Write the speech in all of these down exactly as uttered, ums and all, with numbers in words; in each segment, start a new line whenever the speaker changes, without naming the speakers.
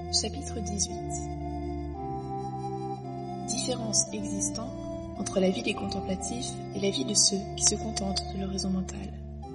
Chapitre dix-huit. Différence existant entre la vie des contemplatifs et la vie de ceux qui se contentent de leur raison mentale.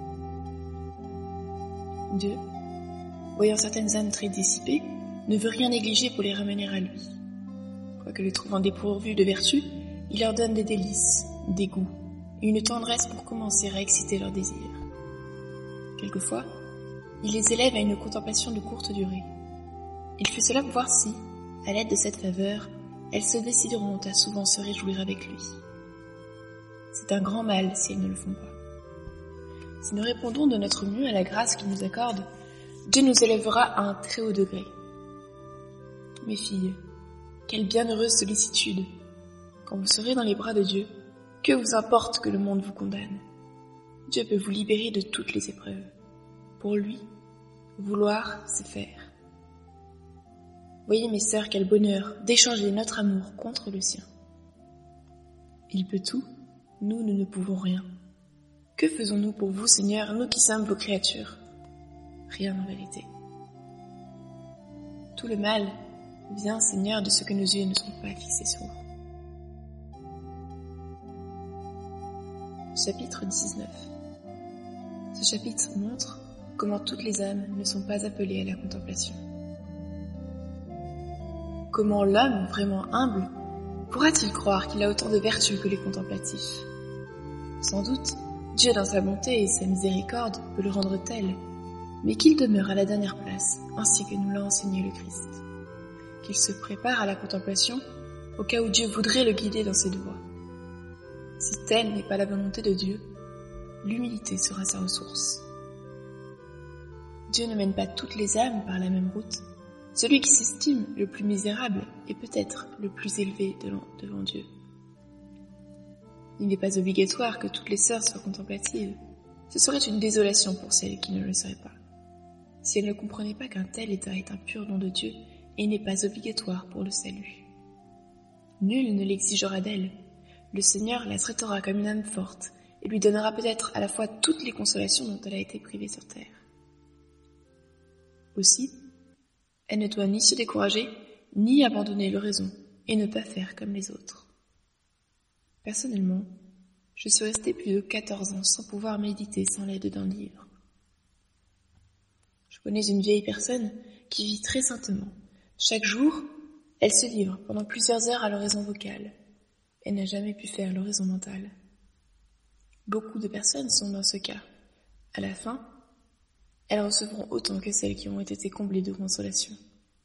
deux. Voyant certaines âmes très dissipées, ne veut rien négliger pour les ramener à lui. Quoique les trouvant dépourvus de vertu, il leur donne des délices, des goûts et une tendresse pour commencer à exciter leurs désirs. Quelquefois, il les élève à une contemplation de courte durée. Il fait cela pour voir si, à l'aide de cette faveur, elles se décideront à souvent se réjouir avec lui. C'est un grand mal si elles ne le font pas. Si nous répondons de notre mieux à la grâce qu'il nous accorde, Dieu nous élèvera à un très haut degré. Mes filles, quelle bienheureuse sollicitude! Quand vous serez dans les bras de Dieu, que vous importe que le monde vous condamne? Dieu peut vous libérer de toutes les épreuves. Pour lui, vouloir, c'est faire. Voyez mes sœurs, quel bonheur d'échanger notre amour contre le sien. Il peut tout, nous, nous ne pouvons rien. Que faisons-nous pour vous, Seigneur, nous qui sommes vos créatures? Rien en vérité. Tout le mal vient, Seigneur, de ce que nos yeux ne sont pas fixés sur vous. Chapitre dix-neuf. Ce chapitre montre comment toutes les âmes ne sont pas appelées à la contemplation. Comment l'homme, vraiment humble, pourra-t-il croire qu'il a autant de vertus que les contemplatifs? Sans doute, Dieu dans sa bonté et sa miséricorde peut le rendre tel, mais qu'il demeure à la dernière place, ainsi que nous l'a enseigné le Christ. Qu'il se prépare à la contemplation, au cas où Dieu voudrait le guider dans cette voie. Si telle n'est pas la volonté de Dieu, l'humilité sera sa ressource. Dieu ne mène pas toutes les âmes par la même route. Celui qui s'estime le plus misérable est peut-être le plus élevé devant Dieu. Il n'est pas obligatoire que toutes les sœurs soient contemplatives. Ce serait une désolation pour celles qui ne le seraient pas. Si elles ne comprenaient pas qu'un tel état est un pur don de Dieu et n'est pas obligatoire pour le salut. Nul ne l'exigera d'elle. Le Seigneur la traitera comme une âme forte et lui donnera peut-être à la fois toutes les consolations dont elle a été privée sur terre. Aussi, elle ne doit ni se décourager, ni abandonner le raison, et ne pas faire comme les autres. Personnellement, je suis restée plus de quatorze ans sans pouvoir méditer sans l'aide d'un livre. Je connais une vieille personne qui vit très saintement. Chaque jour, elle se livre pendant plusieurs heures à l'oraison vocale. Elle n'a jamais pu faire l'oraison mentale. Beaucoup de personnes sont dans ce cas. À la fin, elles recevront autant que celles qui ont été comblées de consolation.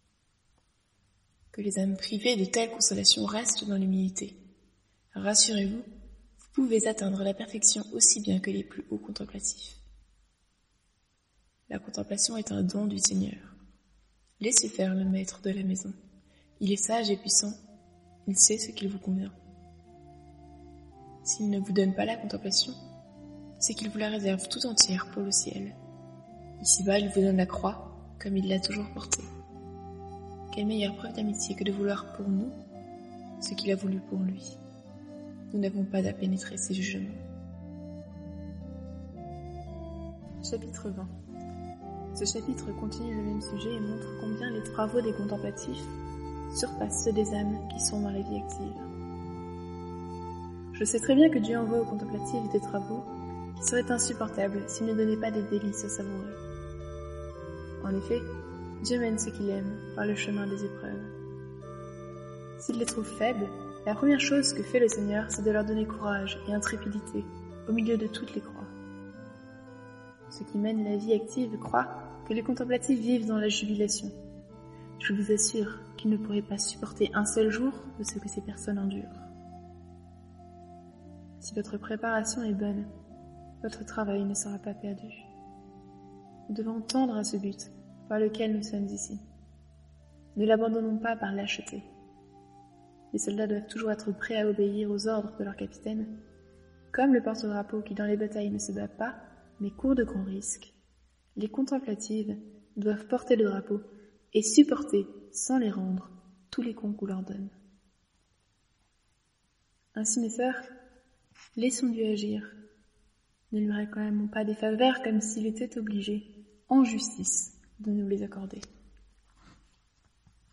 Que les âmes privées de telles consolations restent dans l'humilité. Rassurez-vous, vous pouvez atteindre la perfection aussi bien que les plus hauts contemplatifs. La contemplation est un don du Seigneur. Laissez faire le maître de la maison. Il est sage et puissant. Il sait ce qu'il vous convient. S'il ne vous donne pas la contemplation, c'est qu'il vous la réserve tout entière pour le ciel. Ici-bas, il vous donne la croix, comme il l'a toujours portée. Quelle meilleure preuve d'amitié que de vouloir pour nous ce qu'il a voulu pour lui. Nous n'avons pas à pénétrer ses jugements. Chapitre vingt. Ce chapitre continue le même sujet et montre combien les travaux des contemplatifs surpassent ceux des âmes qui sont dans la vie active. Je sais très bien que Dieu envoie aux contemplatifs des travaux qui seraient insupportables s'il ne donnait pas des délices à savourer. En effet, Dieu mène ceux qu'il aime par le chemin des épreuves. S'il les trouve faibles, la première chose que fait le Seigneur, c'est de leur donner courage et intrépidité au milieu de toutes les croix. Ceux qui mènent la vie active croient que les contemplatifs vivent dans la jubilation. Je vous assure qu'ils ne pourraient pas supporter un seul jour de ce que ces personnes endurent. Si votre préparation est bonne, votre travail ne sera pas perdu. Nous devons tendre à ce but par lequel nous sommes ici. Ne l'abandonnons pas par lâcheté. Les soldats doivent toujours être prêts à obéir aux ordres de leur capitaine, comme le porte-drapeau qui dans les batailles ne se bat pas, mais court de grands risques. Les contemplatives doivent porter le drapeau et supporter, sans les rendre, tous les coups qu'on leur donne. Ainsi, mes sœurs, laissons Dieu agir. Ne lui réclamons pas des faveurs comme s'il était obligé, en justice, de nous les accorder.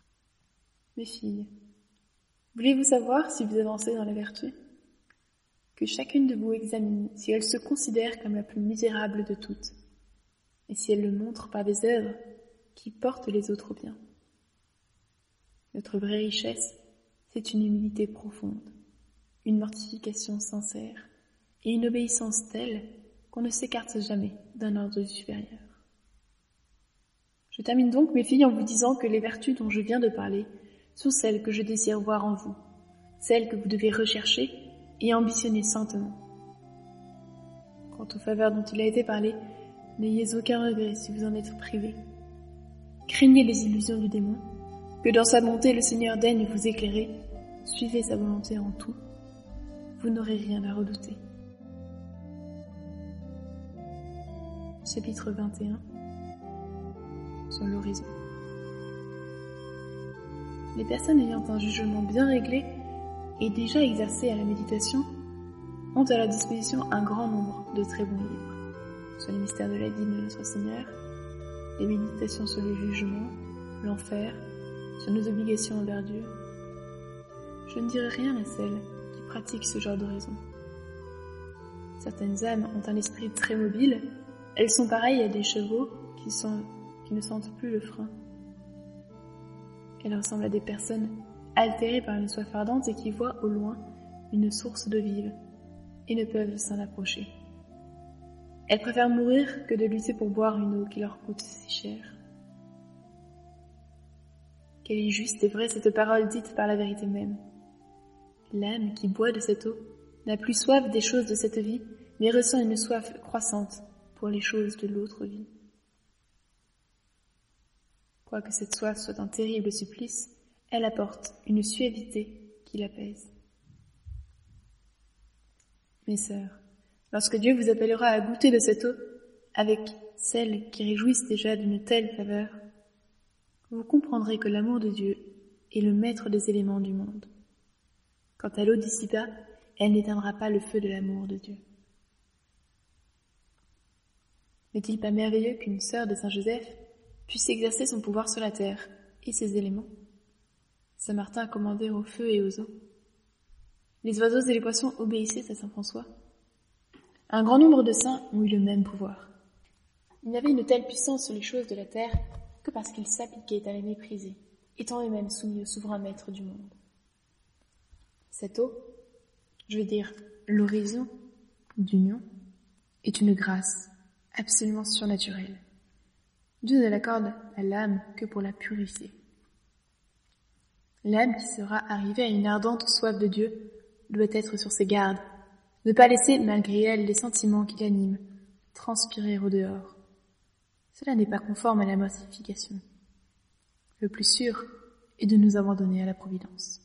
Mes filles, voulez-vous savoir si vous avancez dans la vertu ? Que chacune de vous examine si elle se considère comme la plus misérable de toutes, et si elle le montre par des œuvres qui portent les autres au bien. Notre vraie richesse, c'est une humilité profonde, une mortification sincère et une obéissance telle qu'on ne s'écarte jamais d'un ordre supérieur. Je termine donc, mes filles, en vous disant que les vertus dont je viens de parler sont celles que je désire voir en vous, celles que vous devez rechercher et ambitionner saintement. Quant aux faveurs dont il a été parlé, n'ayez aucun regret si vous en êtes privés. Craignez les illusions du démon, que dans sa bonté le Seigneur daigne vous éclairer, suivez sa volonté en tout, vous n'aurez rien à redouter. Chapitre vingt et un. Sur l'horizon. Les personnes ayant un jugement bien réglé et déjà exercé à la méditation ont à leur disposition un grand nombre de très bons livres, sur les mystères de la vie de notre Seigneur, les méditations sur le jugement, l'enfer, sur nos obligations envers Dieu. Je ne dirai rien à celles qui pratiquent ce genre de raison. Certaines âmes ont un esprit très mobile, elles sont pareilles à des chevaux qui, sont, qui ne sentent plus le frein. Elles ressemblent à des personnes altérées par une soif ardente et qui voient au loin une source d'eau vive et ne peuvent s'en approcher. Elles préfèrent mourir que de lutter pour boire une eau qui leur coûte si cher. Quelle est juste et vraie cette parole dite par la vérité même. L'âme qui boit de cette eau n'a plus soif des choses de cette vie, mais ressent une soif croissante pour les choses de l'autre vie. Quoique cette soif soit un terrible supplice, elle apporte une suavité qui l'apaise. Mes sœurs, lorsque Dieu vous appellera à goûter de cette eau, avec celles qui réjouissent déjà d'une telle faveur, vous comprendrez que l'amour de Dieu est le maître des éléments du monde. Quant à l'eau dissipa, elle n'éteindra pas le feu de l'amour de Dieu. N'est-il pas merveilleux qu'une sœur de Saint Joseph puisse exercer son pouvoir sur la terre et ses éléments? Saint Martin a commandé au feu et aux eaux. Les oiseaux et les poissons obéissaient à Saint François. Un grand nombre de saints ont eu le même pouvoir. Ils n'avaient une telle puissance sur les choses de la terre que parce qu'ils s'appliquaient à les mépriser, étant eux-mêmes soumis au souverain maître du monde. Cette eau, je veux dire l'horizon d'union, est une grâce absolument surnaturelle. Dieu ne l'accorde à l'âme que pour la purifier. L'âme qui sera arrivée à une ardente soif de Dieu doit être sur ses gardes, ne pas laisser, malgré elle, les sentiments qui l'animent, transpirer au dehors. Cela n'est pas conforme à la mortification. Le plus sûr est de nous abandonner à la providence.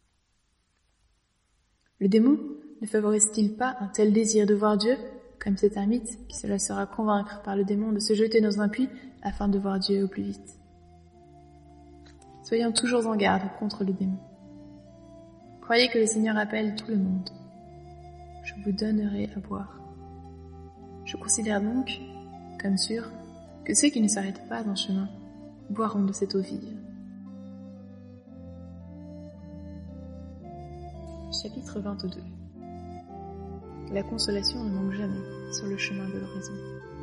Le démon ne favorise-t-il pas un tel désir de voir Dieu, comme cet ermite qui se laissera convaincre par le démon de se jeter dans un puits afin de voir Dieu au plus vite? Soyons toujours en garde contre le démon. Croyez que le Seigneur appelle tout le monde. Je vous donnerai à boire. Je considère donc, comme sûr, que ceux qui ne s'arrêtent pas en chemin boiront de cette eau vive. Chapitre vingt-deux. La consolation ne manque jamais sur le chemin de l'horizon.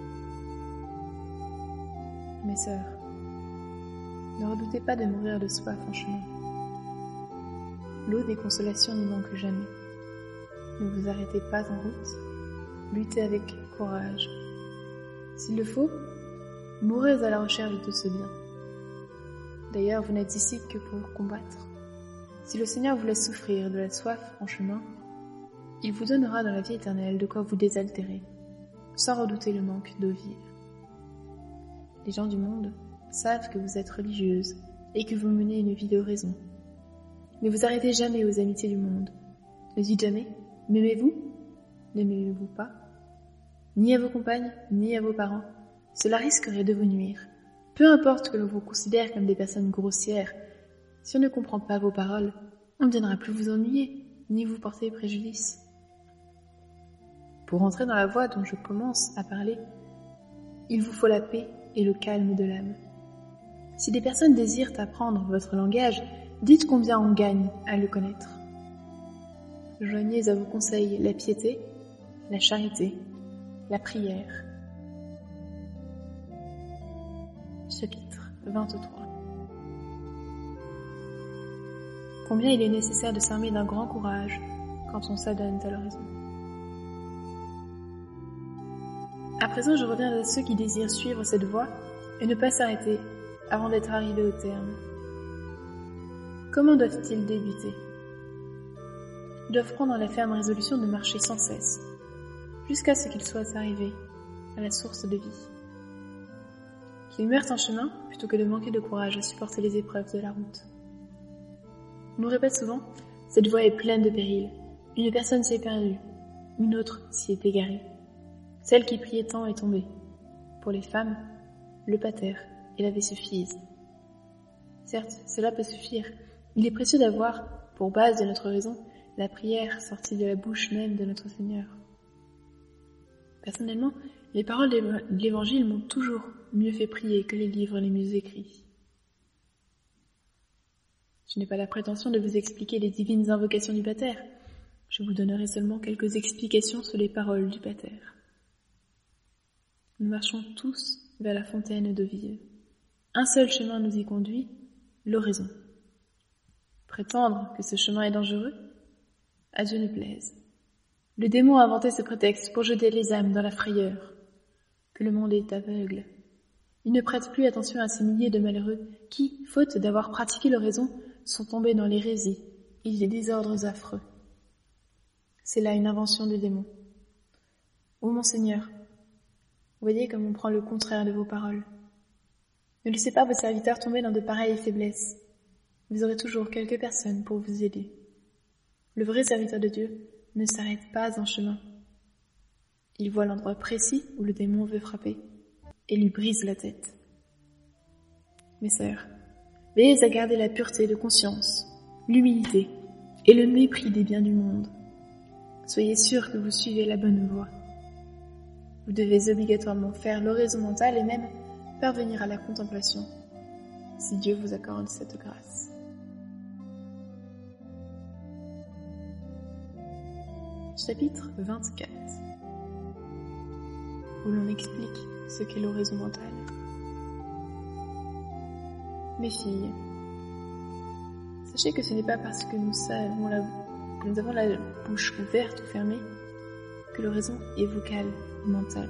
Mes sœurs, ne redoutez pas de mourir de soif en chemin. L'eau des consolations n'y manque jamais. Ne vous arrêtez pas en route, luttez avec courage. S'il le faut, mourrez à la recherche de ce bien. D'ailleurs, vous n'êtes ici que pour combattre. Si le Seigneur vous laisse souffrir de la soif en chemin, il vous donnera dans la vie éternelle de quoi vous désaltérer, sans redouter le manque d'eau vive. Les gens du monde savent que vous êtes religieuse et que vous menez une vie d'oraison. Ne vous arrêtez jamais aux amitiés du monde. Ne dites jamais « M'aimez-vous » ? Ne m'aimez-vous pas ? Ni à vos compagnes, ni à vos parents. Cela risquerait de vous nuire. Peu importe que l'on vous considère comme des personnes grossières, si on ne comprend pas vos paroles, on ne viendra plus vous ennuyer, ni vous porter préjudice. Pour entrer dans la voie dont je commence à parler, il vous faut la paix et le calme de l'âme. Si des personnes désirent apprendre votre langage, dites combien on gagne à le connaître. Joignez à vos conseils la piété, la charité, la prière. Chapitre vingt-trois. Combien il est nécessaire de s'armer d'un grand courage quand on s'adonne à l'horizon. À présent, je reviens à ceux qui désirent suivre cette voie et ne pas s'arrêter avant d'être arrivés au terme. Comment doivent-ils débuter ? Ils doivent prendre la ferme résolution de marcher sans cesse, jusqu'à ce qu'ils soient arrivés à la source de vie. Qu'ils meurent en chemin plutôt que de manquer de courage à supporter les épreuves de la route. On nous répète souvent, cette voie est pleine de périls. Une personne s'y est perdue, une autre s'y est égarée. Celle qui priait tant est tombée. Pour les femmes, le pater et la suffisent. Certes, cela peut suffire. Il est précieux d'avoir, pour base de notre raison, la prière sortie de la bouche même de notre Seigneur. Personnellement, les paroles de l'Évangile m'ont toujours mieux fait prier que les livres les mieux écrits. Je n'ai pas la prétention de vous expliquer les divines invocations du pater. Je vous donnerai seulement quelques explications sur les paroles du pater. Nous marchons tous vers la fontaine d'eau vive. Un seul chemin nous y conduit, l'horizon. Prétendre que ce chemin est dangereux, à Dieu ne plaise. Le démon a inventé ce prétexte pour jeter les âmes dans la frayeur, que le monde est aveugle. Il ne prête plus attention à ces milliers de malheureux qui, faute d'avoir pratiqué l'oraison, sont tombés dans l'hérésie et les désordres affreux. C'est là une invention du démon. Ô mon Seigneur, voyez comme on prend le contraire de vos paroles. Ne laissez pas vos serviteurs tomber dans de pareilles faiblesses. Vous aurez toujours quelques personnes pour vous aider. Le vrai serviteur de Dieu ne s'arrête pas en chemin. Il voit l'endroit précis où le démon veut frapper et lui brise la tête. Mes sœurs, veillez à garder la pureté de conscience, l'humilité et le mépris des biens du monde. Soyez sûrs que vous suivez la bonne voie. Vous devez obligatoirement faire l'oraison mentale et même parvenir à la contemplation, si Dieu vous accorde cette grâce. Chapitre vingt-quatre, où l'on explique ce qu'est l'oraison mentale. Mes filles, sachez que ce n'est pas parce que nous savons la, que nous avons la bouche ouverte ou fermée que l'oraison est vocale ou mentale.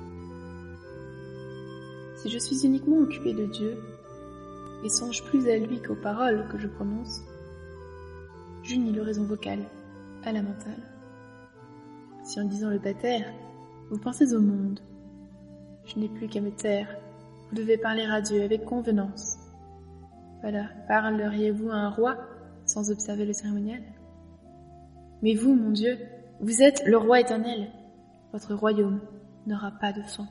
Si je suis uniquement occupée de Dieu et songe plus à lui qu'aux paroles que je prononce, j'unis l'oraison vocale à la mentale. Si en disant le pater, vous pensez au monde, je n'ai plus qu'à me taire, vous devez parler à Dieu avec convenance. Voilà, parleriez-vous à un roi sans observer le cérémonial ? Mais vous, mon Dieu, vous êtes le roi éternel. Votre royaume n'aura pas de fin.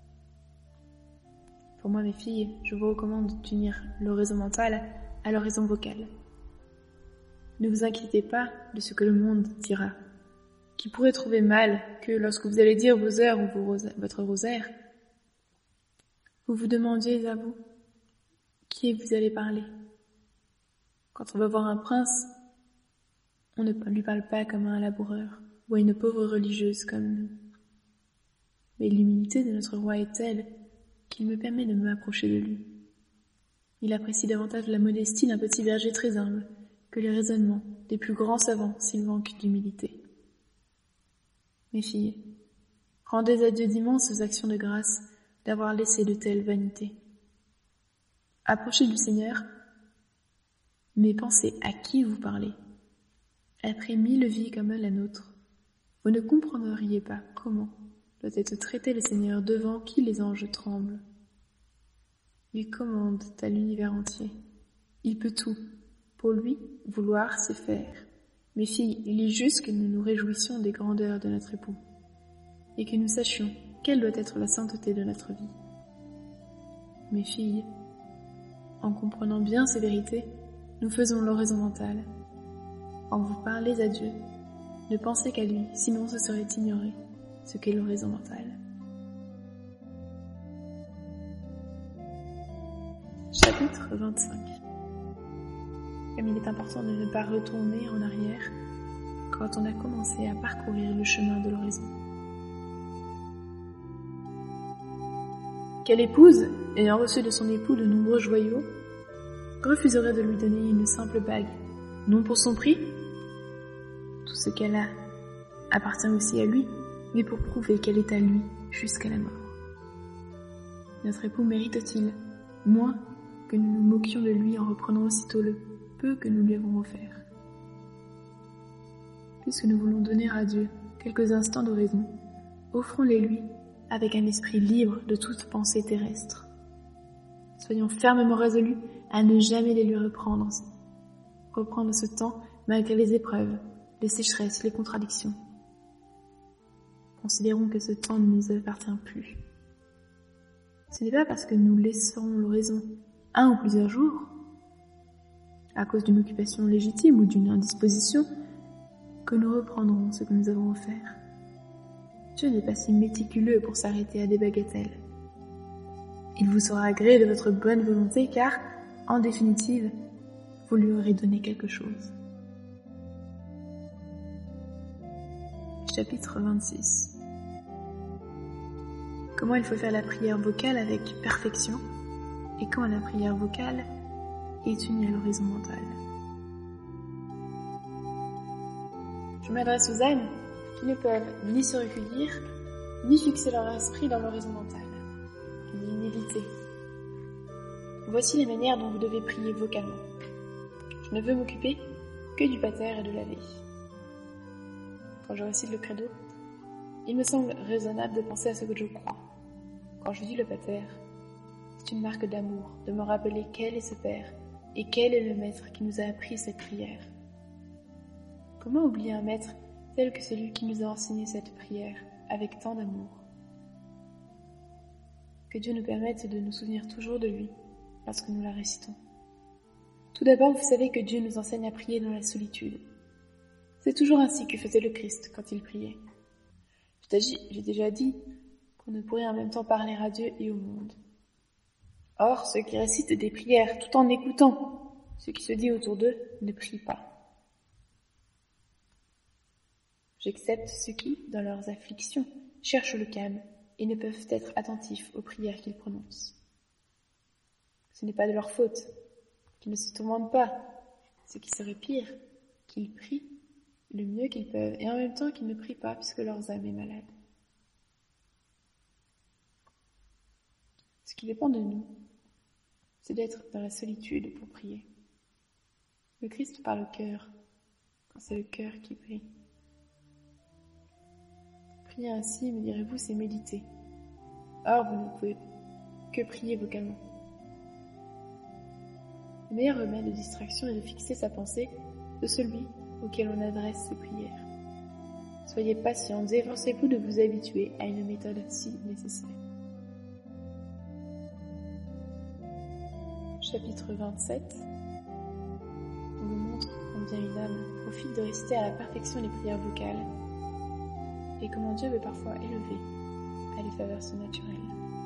Pour moi, mes filles, je vous recommande d'unir l'oraison mentale à l'oraison vocale. Ne vous inquiétez pas de ce que le monde dira, qui pourrait trouver mal que lorsque vous allez dire vos heures ou vos rosa- votre rosaire, vous vous demandiez à vous qui vous allez parler. Quand on va voir un prince, on ne lui parle pas comme à un laboureur ou à une pauvre religieuse comme nous. Mais l'humilité de notre roi est telle qu'il me permet de m'approcher de lui. Il apprécie davantage la modestie d'un petit berger très humble que les raisonnements des plus grands savants s'ils manquent d'humilité. Mes filles, rendez à Dieu d'immenses actions de grâce d'avoir laissé de telles vanités. Approchez du Seigneur, mais pensez à qui vous parlez. Après mille vies comme la nôtre, vous ne comprendriez pas comment doit être traité le Seigneur devant qui les anges tremblent. Il commande à l'univers entier. Il peut tout. Pour lui, vouloir, c'est faire. Mes filles, il est juste que nous nous réjouissions des grandeurs de notre époux et que nous sachions quelle doit être la sainteté de notre vie. Mes filles, en comprenant bien ces vérités, nous faisons l'oraison mentale. Quand vous parlez à Dieu, ne pensez qu'à lui, sinon ce serait ignorer ce qu'est l'oraison mentale. Chapitre vingt-cinq. comme il est important de ne pas retourner en arrière quand on a commencé à parcourir le chemin de l'horizon. Quelle épouse, ayant reçu de son époux de nombreux joyaux, refuserait de lui donner une simple bague, non pour son prix? Tout ce qu'elle a appartient aussi à lui, mais pour prouver qu'elle est à lui jusqu'à la mort. Notre époux mérite-t-il moins que nous nous moquions de lui en reprenant aussitôt le peu que nous lui avons offert? Puisque nous voulons donner à Dieu quelques instants de raison, offrons-les lui avec un esprit libre de toute pensée terrestre. Soyons fermement résolus à ne jamais les lui reprendre, reprendre ce temps malgré les épreuves, les sécheresses, les contradictions. Considérons que ce temps ne nous appartient plus. Ce n'est pas parce que nous laisserons l'horizon un ou plusieurs jours, à cause d'une occupation légitime ou d'une indisposition, que nous reprendrons ce que nous avons offert. Dieu n'est pas si méticuleux pour s'arrêter à des bagatelles. Il vous sera agréé de votre bonne volonté car, en définitive, vous lui aurez donné quelque chose. Chapitre vingt-six. Comment il faut faire la prière vocale avec perfection et quand la prière vocale est unie à l'horizon mental. Je m'adresse aux âmes qui ne peuvent ni se recueillir, ni fixer leur esprit dans l'horizon mental, ni méditer. Voici les manières dont vous devez prier vocalement. Je ne veux m'occuper que du pater et de la vie. Quand je récite le credo, il me semble raisonnable de penser à ce que je crois. Quand je dis le pater, c'est une marque d'amour de me rappeler quel est ce Père et quel est le Maître qui nous a appris cette prière. Comment oublier un Maître tel que celui qui nous a enseigné cette prière avec tant d'amour? Que Dieu nous permette de nous souvenir toujours de lui lorsque nous la récitons. Tout d'abord, vous savez que Dieu nous enseigne à prier dans la solitude. C'est toujours ainsi que faisait le Christ quand il priait. J'ai déjà dit qu'on ne pourrait en même temps parler à Dieu et au monde. Or, ceux qui récitent des prières tout en écoutant ce qui se dit autour d'eux ne prient pas. J'accepte ceux qui, dans leurs afflictions, cherchent le calme et ne peuvent être attentifs aux prières qu'ils prononcent. Ce n'est pas de leur faute, qu'ils ne se tourmentent pas, ce qui serait pire, qu'ils prient le mieux qu'ils peuvent et en même temps qu'ils ne prient pas puisque leur âme est malade. Ce qui dépend de nous, c'est d'être dans la solitude pour prier. Le Christ parle au cœur, quand c'est le cœur qui prie. Prier ainsi, me direz-vous, c'est méditer. Or, vous ne pouvez que prier vocalement. Le meilleur remède de distraction est de fixer sa pensée de celui auquel on adresse ses prières. Soyez patients, efforcez-vous de vous habituer à une méthode si nécessaire. Chapitre vingt-sept. On vous montre combien une âme profite de réciter à la perfection les prières vocales et comment Dieu veut parfois élever à les faveurs surnaturelles.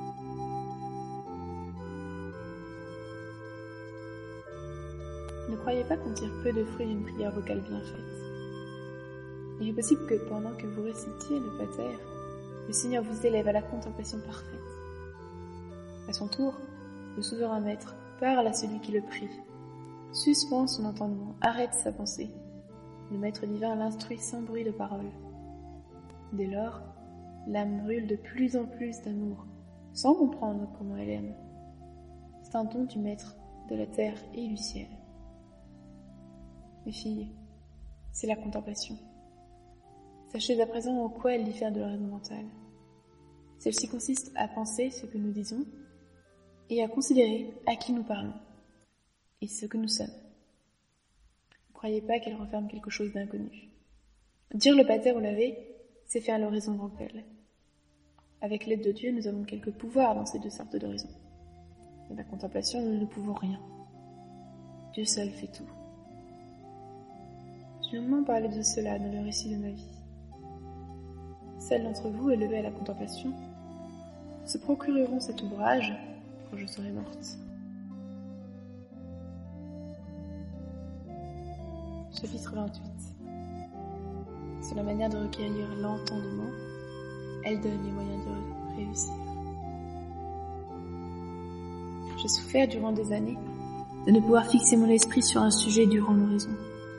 Ne croyez pas qu'on tire peu de fruits d'une prière vocale bien faite. Il est possible que pendant que vous récitiez le pater, le Seigneur vous élève à la contemplation parfaite. À son tour, le souverain maître parle à celui qui le prie, suspend son entendement, arrête sa pensée. Le maître divin l'instruit sans bruit de parole. Dès lors, l'âme brûle de plus en plus d'amour, sans comprendre comment elle aime. C'est un don du maître de la terre et du ciel. Mes filles, c'est la contemplation. Sachez à présent en quoi elle diffère de l'horizon mental. Celle-ci consiste à penser ce que nous disons et à considérer à qui nous parlons et ce que nous sommes. Ne croyez pas qu'elle renferme quelque chose d'inconnu. Dire le pater ou l'ave, c'est faire l'horizon mental. Avec l'aide de Dieu, nous avons quelques pouvoirs dans ces deux sortes d'horizons. Dans la contemplation, nous ne pouvons rien. Dieu seul fait tout. J'ai longuement parlé de cela dans le récit de ma vie. Celles d'entre vous élevées à la contemplation se procureront cet ouvrage quand je serai morte. Chapitre vingt-huit. Sur la manière de recueillir l'entendement, elle donne les moyens de réussir. J'ai souffert durant des années de ne pouvoir fixer mon esprit sur un sujet durant l'horizon.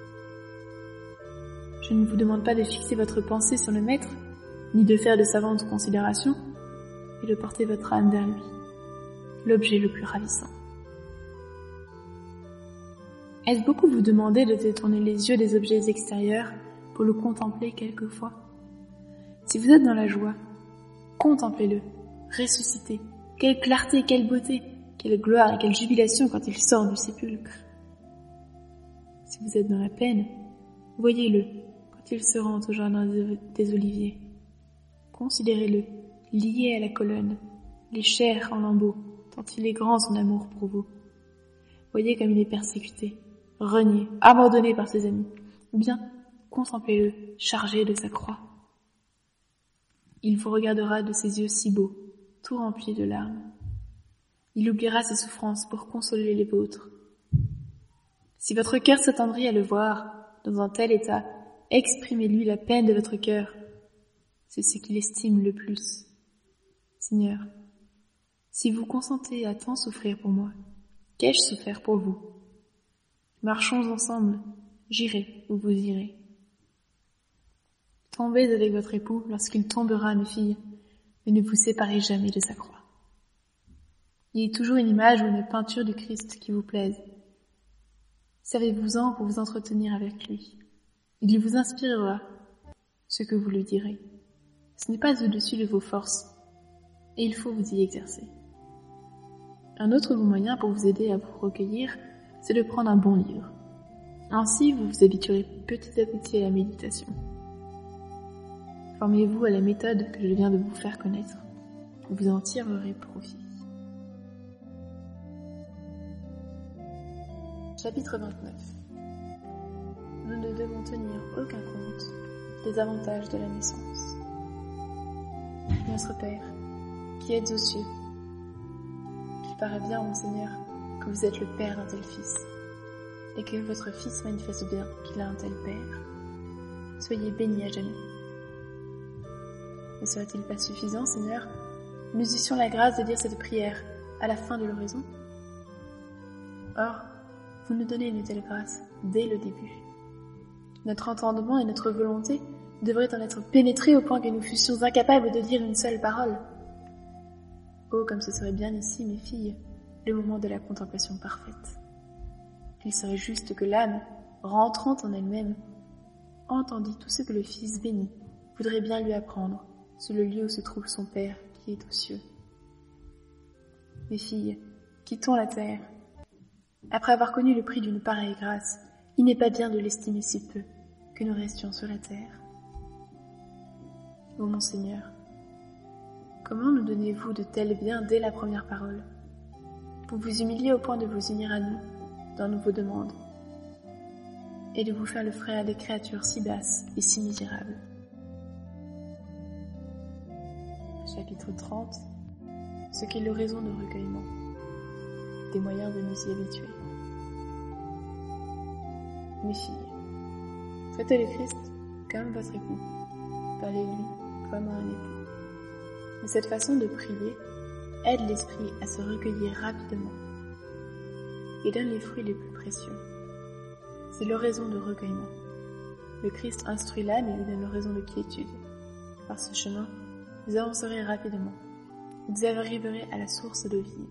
Je ne vous demande pas de fixer votre pensée sur le maître, ni de faire de savantes considérations, et de porter votre âme vers lui, l'objet le plus ravissant. Est-ce beaucoup vous demander de détourner les yeux des objets extérieurs pour le contempler quelquefois? Si vous êtes dans la joie, contemplez-le, ressuscitez. Quelle clarté, quelle beauté, quelle gloire et quelle jubilation quand il sort du sépulcre. Si vous êtes dans la peine, voyez-le quand il se rend au jardin des oliviers. Considérez-le, lié à la colonne, les chairs en lambeaux, tant il est grand son amour pour vous. Voyez comme il est persécuté, renié, abandonné par ses amis, ou bien contemplez-le, chargé de sa croix. Il vous regardera de ses yeux si beaux, tout remplis de larmes. Il oubliera ses souffrances pour consoler les vôtres. Si votre cœur s'attendrit à le voir dans un tel état, exprimez-lui la peine de votre cœur. C'est ce qu'il estime le plus. Seigneur, si vous consentez à tant souffrir pour moi, qu'ai-je souffert pour vous? Marchons ensemble, j'irai où vous irez. Tombez avec votre époux lorsqu'il tombera, mes filles, mais ne vous séparez jamais de sa croix. Il y ait toujours une image ou une peinture du Christ qui vous plaise. Servez-vous-en pour vous entretenir avec lui. Il vous inspirera ce que vous lui direz. Ce n'est pas au-dessus de vos forces, et il faut vous y exercer. Un autre bon moyen pour vous aider à vous recueillir, c'est de prendre un bon livre. Ainsi, vous vous habituerez petit à petit à la méditation. Formez-vous à la méthode que je viens de vous faire connaître. Vous en tirerez profit. Chapitre vingt-neuf. Nous ne devons tenir aucun compte des avantages de la naissance. Notre Père, qui êtes aux cieux, qu'il paraît bien, mon Seigneur, que vous êtes le Père d'un tel Fils, et que votre Fils manifeste bien qu'il a un tel Père. Soyez bénis à jamais. Ne serait-il pas suffisant, Seigneur, nous eussions la grâce de dire cette prière à la fin de l'oraison? Or, vous nous donnez une telle grâce dès le début. Notre entendement et notre volonté devraient en être pénétrés au point que nous fussions incapables de dire une seule parole. Oh, comme ce serait bien ici, mes filles, le moment de la contemplation parfaite. Il serait juste que l'âme, rentrant en elle-même, entendit tout ce que le Fils béni voudrait bien lui apprendre sur le lieu où se trouve son Père qui est aux cieux. Mes filles, quittons la terre. Après avoir connu le prix d'une pareille grâce, il n'est pas bien de l'estimer si peu que nous restions sur la terre. Ô mon Seigneur, comment nous donnez-vous de tels biens dès la première parole? Vous vous humiliez au point de vous unir à nous dans vos demandes et de vous faire le frère des créatures si basses et si misérables. Chapitre trente. Ce qu'est l'oraison de recueillement. Des moyens de nous y habituer. Mes filles, traitez le Christ comme votre époux. Parlez-lui comme à un époux. De cette façon de prier aide l'esprit à se recueillir rapidement et donne les fruits les plus précieux. C'est l'oraison de recueillement. Le Christ instruit l'âme et lui donne l'oraison de quiétude. Par ce chemin, vous avancerez rapidement. Vous arriverez à la source d'eau vive.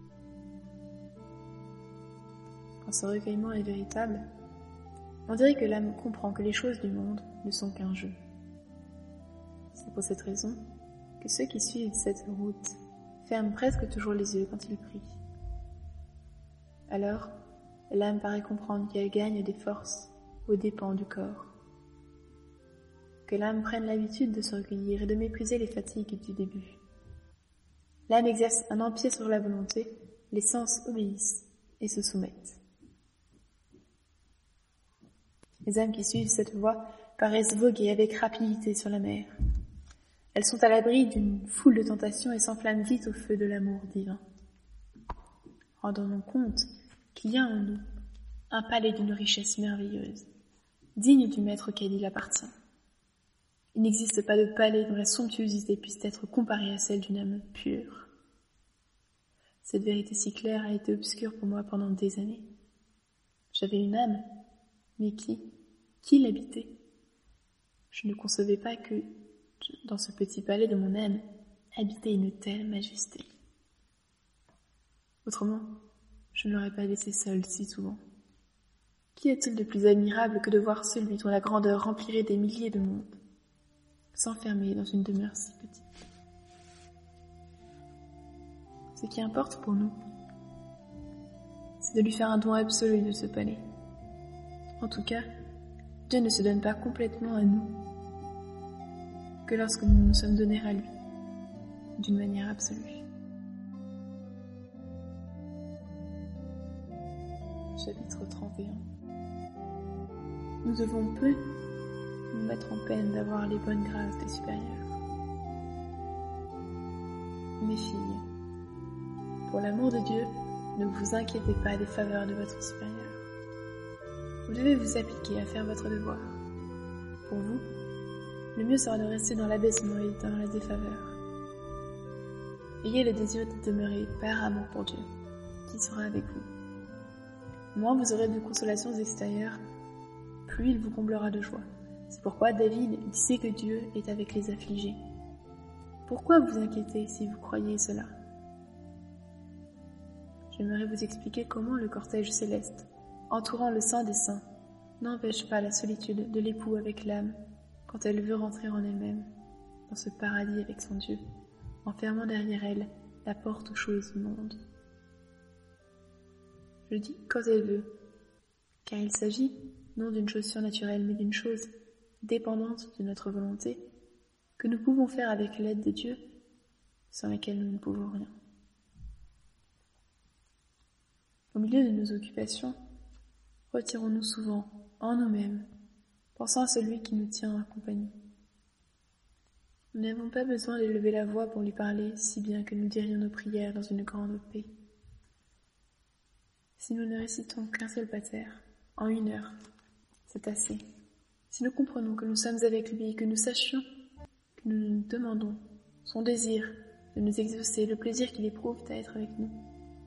Quand ce recueillement est véritable, on dirait que l'âme comprend que les choses du monde ne sont qu'un jeu. C'est pour cette raison que ceux qui suivent cette route ferment presque toujours les yeux quand ils prient. Alors, l'âme paraît comprendre qu'elle gagne des forces aux dépens du corps. Que l'âme prenne l'habitude de se recueillir et de mépriser les fatigues du début. L'âme exerce un empire sur la volonté, les sens obéissent et se soumettent. Les âmes qui suivent cette voie paraissent voguer avec rapidité sur la mer. Elles sont à l'abri d'une foule de tentations et s'enflamment vite au feu de l'amour divin. Rendons-nous compte qu'il y a en nous un palais d'une richesse merveilleuse, digne du maître auquel il appartient. Il n'existe pas de palais dont la somptuosité puisse être comparée à celle d'une âme pure. Cette vérité si claire a été obscure pour moi pendant des années. J'avais une âme, mais qui, qui l'habitait? Je ne concevais pas que, dans ce petit palais de mon âme, habitait une telle majesté. Autrement, je ne l'aurais pas laissé seul si souvent. Qu'y a-t-il de plus admirable que de voir celui dont la grandeur remplirait des milliers de mondes, s'enfermer dans une demeure si petite? Ce qui importe pour nous, c'est de lui faire un don absolu de ce palais. En tout cas, Dieu ne se donne pas complètement à nous que lorsque nous nous sommes donnés à lui, d'une manière absolue. Chapitre trente et un. Nous devons peu nous mettre en peine d'avoir les bonnes grâces des supérieurs. Mes filles, pour l'amour de Dieu, ne vous inquiétez pas des faveurs de votre supérieur. Vous devez vous appliquer à faire votre devoir. Pour vous, le mieux sera de rester dans l'abaissement et dans la défaveur. Ayez le désir de demeurer par amour pour Dieu, qui sera avec vous. Moins vous aurez de consolations extérieures, plus il vous comblera de joie. C'est pourquoi David disait que Dieu est avec les affligés. Pourquoi vous inquiétez si vous croyez cela? J'aimerais vous expliquer comment le cortège céleste, entourant le Saint des Saints, n'empêche pas la solitude de l'époux avec l'âme quand elle veut rentrer en elle-même, dans ce paradis avec son Dieu, en fermant derrière elle la porte aux choses du monde. Je dis quand elle veut, car il s'agit non d'une chose surnaturelle, mais d'une chose dépendante de notre volonté, que nous pouvons faire avec l'aide de Dieu, sans laquelle nous ne pouvons rien. Au milieu de nos occupations, retirons-nous souvent en nous-mêmes, pensant à celui qui nous tient en compagnie. Nous n'avons pas besoin d'élever la voix pour lui parler, si bien que nous dirions nos prières dans une grande paix. Si nous ne récitons qu'un seul pater, en une heure, c'est assez. Si nous comprenons que nous sommes avec lui et que nous sachions que nous nous demandons son désir de nous exaucer, le plaisir qu'il éprouve à être avec nous.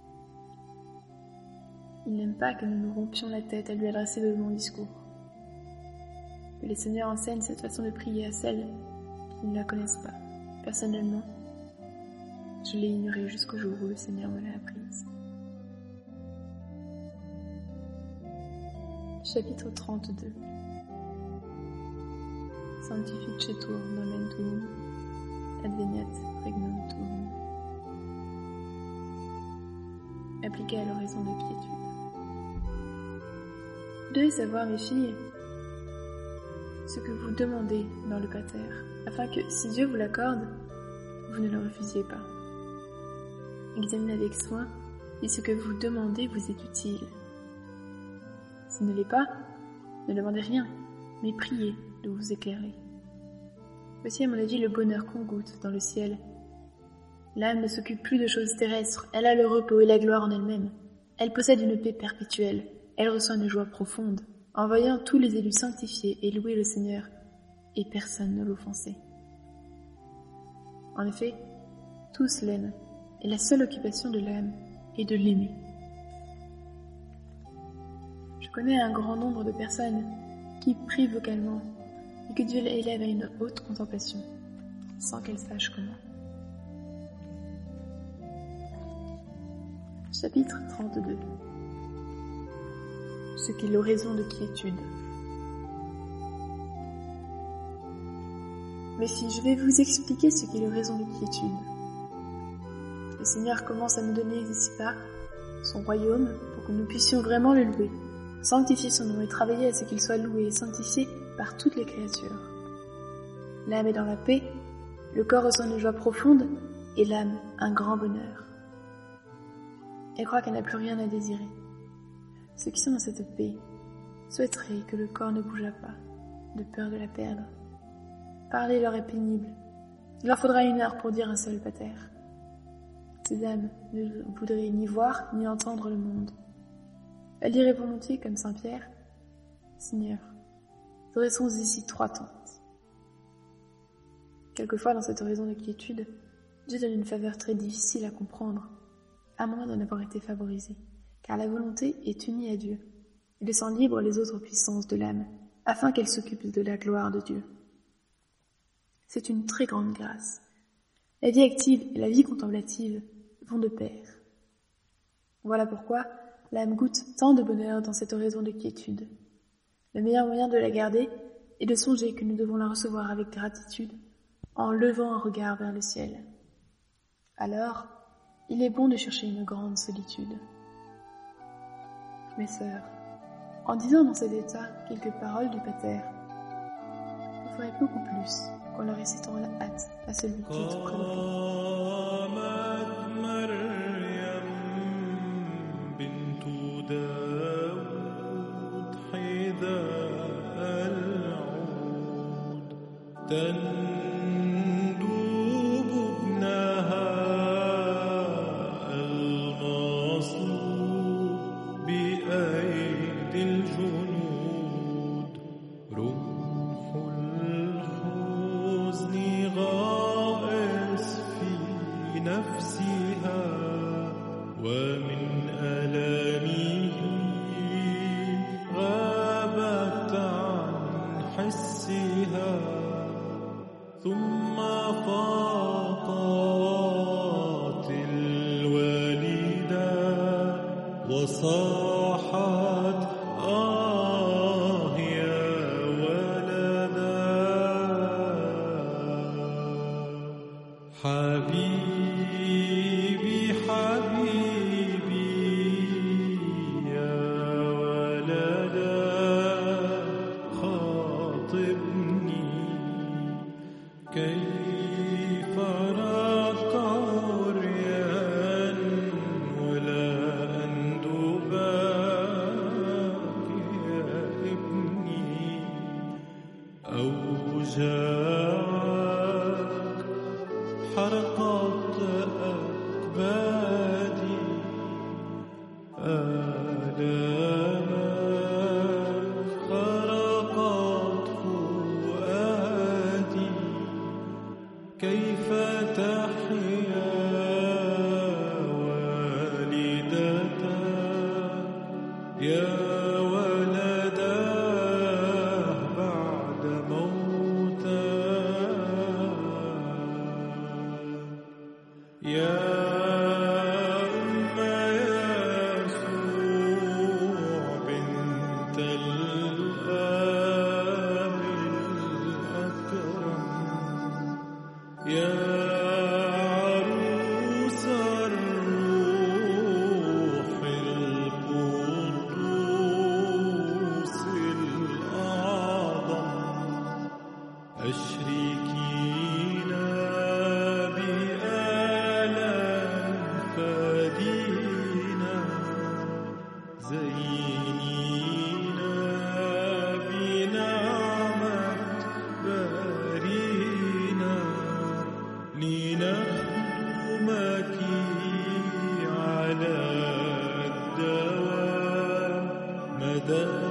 Il n'aime pas que nous nous rompions la tête à lui adresser de longs discours. Que les seigneurs enseignent cette façon de prier à celles qui ne la connaissent pas. Personnellement, je l'ai ignorée jusqu'au jour où le Seigneur me l'a apprise. Chapitre trente-deux. Sanctificetur nomen tuum, adveniat regnum tuum. Appliqué à l'oraison de quiétude. Vous devez savoir, mes filles, ce que vous demandez dans le pater, afin que, si Dieu vous l'accorde, vous ne le refusiez pas. Examinez avec soin si ce que vous demandez vous est utile. S'il ne l'est pas, ne demandez rien, mais priez de vous éclairer. Voici à mon avis le bonheur qu'on goûte dans le ciel. L'âme ne s'occupe plus de choses terrestres, elle a le repos et la gloire en elle-même. Elle possède une paix perpétuelle, elle ressent une joie profonde, en voyant tous les élus sanctifiés et louer le Seigneur, et personne ne l'offensait. En effet, tous l'aiment, et la seule occupation de l'âme est de l'aimer. Je connais un grand nombre de personnes qui prient vocalement et que Dieu élève à une haute contemplation, sans qu'elles sachent comment. Chapitre trente-deux. Ce qu'est l'oraison de quiétude. Mes filles, je vais vous expliquer ce qu'est l'oraison de quiétude. Le Seigneur commence à nous donner ici-bas son royaume pour que nous puissions vraiment le louer, sanctifier son nom et travailler à ce qu'il soit loué et sanctifié par toutes les créatures. L'âme est dans la paix, le corps ressent une joie profonde et l'âme un grand bonheur. Elle croit qu'elle n'a plus rien à désirer. Ceux qui sont dans cette paix souhaiteraient que le corps ne bougeât pas, de peur de la perdre. Parler leur est pénible. Il leur faudra une heure pour dire un seul pater. Ces âmes ne voudraient ni voir ni entendre le monde. Elles diraient volontiers, comme saint Pierre, « Seigneur, dressons ici trois tentes. Quelquefois, dans cette horizon de quiétude, Dieu donne une faveur très difficile à comprendre, à moins d'en avoir été favorisé, car la volonté est unie à Dieu, et laissant libres les autres puissances de l'âme, afin qu'elles s'occupent de la gloire de Dieu. C'est une très grande grâce. La vie active et la vie contemplative vont de pair. Voilà pourquoi l'âme goûte tant de bonheur dans cette horizon de quiétude. Le meilleur moyen de la garder est de songer que nous devons la recevoir avec gratitude, en levant un regard vers le ciel. Alors, il est bon de chercher une grande solitude. Mes sœurs, en disant dans cet état quelques paroles du Pater, vous ferez beaucoup plus qu'en le récitant à la hâte à celui qui est auprès de vous.
ومن ألامه غابت عن حسها ثم فاقت الوالدة وصاحت آه يا ولدا حبيبي حبيبي يا ولدا خاطبني كيف أراك عريان ولا أندبك يا ابني أوجاعك حرقت أكبادي آلامك خرقت فؤادي كيف تحيا والدتك يا ولدا بعد موتك يا أم يسوع بنت الآب الأكرم يا عروس الروح القدوس الأعظم أشركينا بآلام فادينا زينينا بنعمة بارينا لنخدمك على الدوام مدى